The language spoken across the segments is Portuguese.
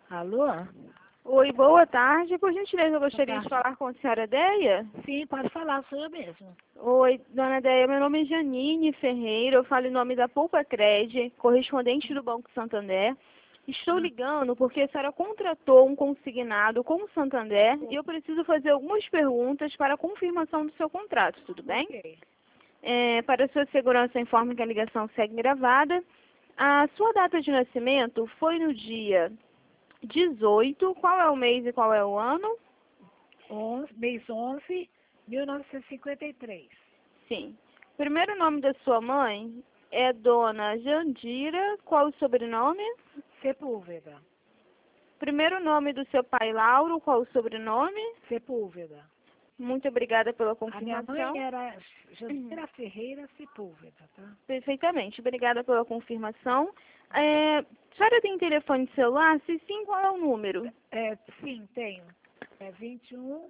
Alô? Oi, boa tarde. Por gentileza, eu Boa gostaria de tarde. falar com a senhora Deia. Sim, pode falar, sou eu mesmo. Oi, dona Deia, meu nome é Janine Ferreira, eu falo em nome da Poupa Cred, correspondente do Banco Santander. Estou ligando porque a senhora contratou um consignado com o Santander e eu preciso fazer algumas perguntas para a confirmação do seu contrato, tudo bem? Ok. Para sua segurança, informe que a ligação segue gravada. A sua data de nascimento foi no dia 18, qual é o mês e qual é o ano? Mês 11, 1953. Sim. Primeiro nome da sua mãe é Dona Jandira, qual o sobrenome? Sepúlveda. Primeiro nome do seu pai, Lauro, qual o sobrenome? Sepúlveda. Muito obrigada pela A minha confirmação. mãe era Jandira Ferreira Sepúlveda, tá? Perfeitamente, obrigada pela confirmação. A senhora tem telefone celular? Se sim, qual é o número? Sim, tenho. É 21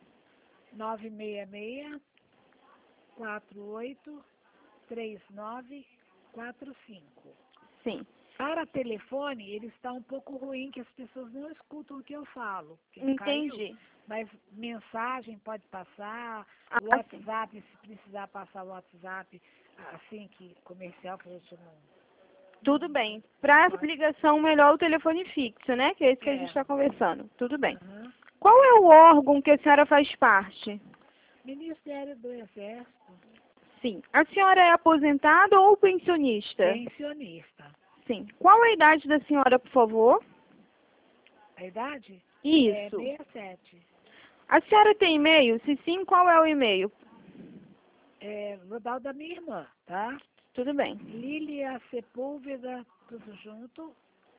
966 48 3945. Sim, Para telefone, ele está um pouco ruim, que as pessoas não escutam o que eu falo. Que caiu. entendi. Mas mensagem pode passar, Ah, o sim. WhatsApp, se precisar passar o WhatsApp, assim que comercial, que a gente não... Tudo bem. Para Pode. ligação, melhor o telefone fixo, né? Que é isso que a gente É. está conversando. Tudo bem. Aham. Qual é o órgão que a senhora faz parte? Ministério do Exército, Sim. A senhora é aposentada ou pensionista? pensionista. Sim. Qual a idade da senhora, por favor? A idade? É Isso. 67. A senhora tem e-mail? Se sim, qual é o e-mail? Vou dar o da minha irmã, tá? Tudo bem. Lília Sepúlveda, tudo junto,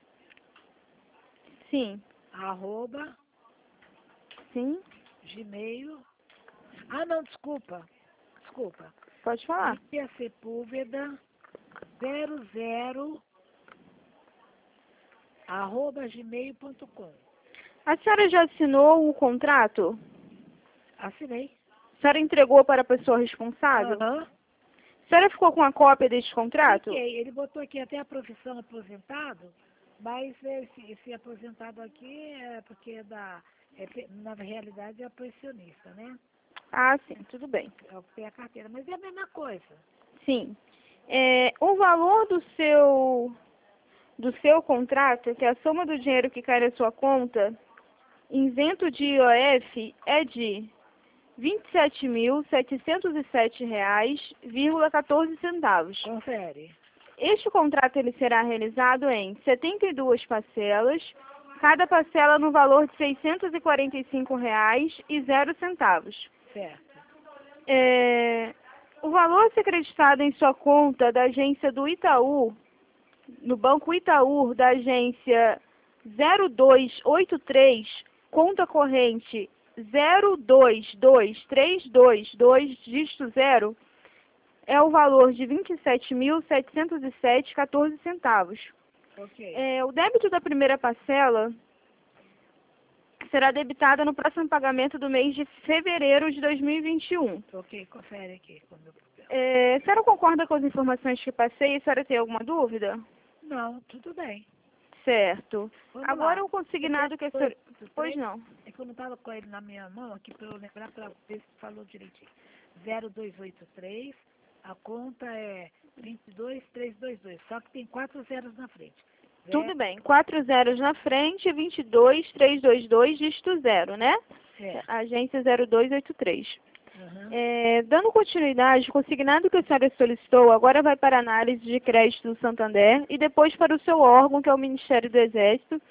Sim. @ Sim. Gmail. Ah, não, desculpa. Pode falar. Lídia Sepúlveda 00 @gmail.com. A senhora já assinou o contrato? Assinei. A senhora entregou para a pessoa responsável? Aham. A senhora ficou com a cópia deste contrato? Fiquei. Ele botou aqui até a profissão aposentado, mas esse aposentado aqui é porque na realidade é pensionista, né? Ah, sim. Tudo bem. É o que tem a carteira, mas é a mesma coisa. Sim. O valor do seu contrato, que é a soma do dinheiro que cai na sua conta, isento de IOF, é de R$ 27.707,14. Confere. Este contrato ele será realizado em 72 parcelas, cada parcela no valor de R$ 645,00. Certo. O valor a ser acreditado em sua conta da agência do Itaú, no Banco Itaú, da agência 0283, conta corrente 022322, dígito 0, é o valor de R$ 27.707,14. Ok. O débito da primeira parcela será debitada no próximo pagamento do mês de fevereiro de 2021. Ok, confere aqui. A senhora concorda com as informações que passei? A senhora tem alguma dúvida? Não, tudo bem. Certo. Vamos Agora lá. o consignado que a senhora... Pois não. É que eu não estava com ele na minha mão aqui para eu lembrar, para ver se falou direitinho. 0283, a conta é 22322, só que tem 4 zeros na frente. Tudo bem. 4 zeros na frente, 22322, dígito 0, né? Certo. Agência 0283. Uhum. Dando continuidade, o consignado que a senhora solicitou agora vai para a análise de crédito do Santander e depois para o seu órgão, que é o Ministério do Exército,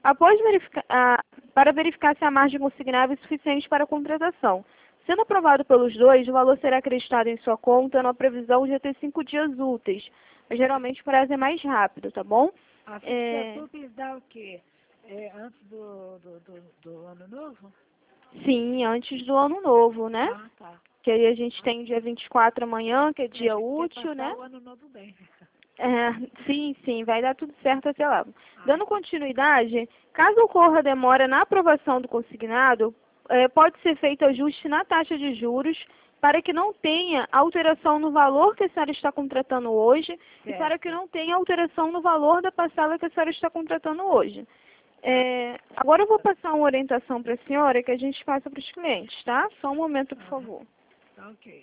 para verificar se a margem consignável é suficiente para a contratação. Sendo aprovado pelos dois, o valor será acreditado em sua conta na previsão de até 5 dias úteis. Mas, geralmente o prazo é mais rápido, tá bom? A ficha úteis dá o quê? Antes do ano novo? Sim, antes do ano novo, né? Ah, tá. Que aí a gente tem dia 24 amanhã, que é dia A gente útil, quer né? passar o ano novo bem. Sim, vai dar tudo certo até lá. Dando continuidade, caso ocorra demora na aprovação do consignado, pode ser feito ajuste na taxa de juros para que não tenha alteração no valor que a senhora está contratando hoje e para que não tenha alteração no valor da parcela que a senhora está contratando hoje. Agora eu vou passar uma orientação para a senhora que a gente passa para os clientes, tá? Só um momento, por favor. Tá ok.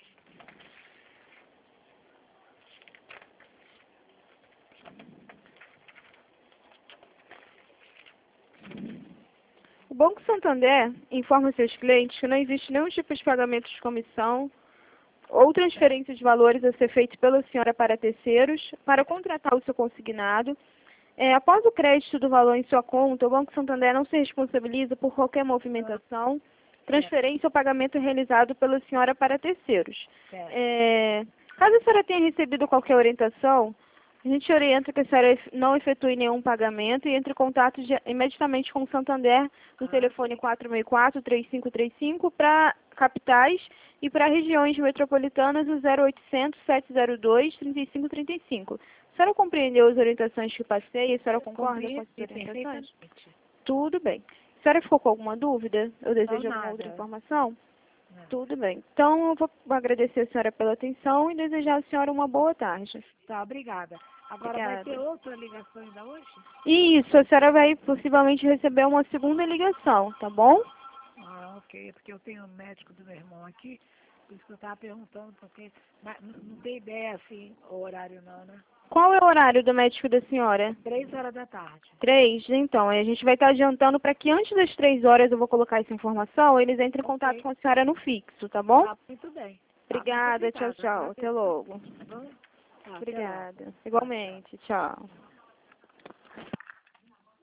O Banco Santander informa seus clientes que não existe nenhum tipo de pagamento de comissão ou transferência de valores a ser feito pela senhora para terceiros para contratar o seu consignado. Após o crédito do valor em sua conta, o Banco Santander não se responsabiliza por qualquer movimentação, transferência ou pagamento realizado pela senhora para terceiros. Caso a senhora tenha recebido qualquer orientação, a gente orienta que a senhora não efetue nenhum pagamento e entre em contato imediatamente com o Santander no telefone 464-3535 para capitais e para regiões metropolitanas o 0800 702 3535. A senhora compreendeu as orientações que passei? A senhora concorda com as orientações? Tudo bem. A senhora ficou com alguma dúvida? Eu desejo alguma outra informação? Não. Tudo bem. Então, eu vou agradecer a senhora pela atenção e desejar à senhora uma boa tarde. Tá, obrigada. Agora vai ter outra ligação ainda hoje? Isso, a senhora vai possivelmente receber uma segunda ligação, tá bom? Ah, ok. Porque eu tenho um médico do meu irmão aqui, por isso que eu estava perguntando, porque mas não tem ideia, assim, o horário não, né? Qual é o horário do médico da senhora? 3 horas da tarde. 3? Então, a gente vai estar adiantando para que antes das 3 horas eu vou colocar essa informação, eles entrem em contato com a senhora no fixo, tá bom? Tá, muito bem. Obrigada, tchau, tchau. Até logo. Tá bom? Tá, Obrigada. Igualmente, tchau.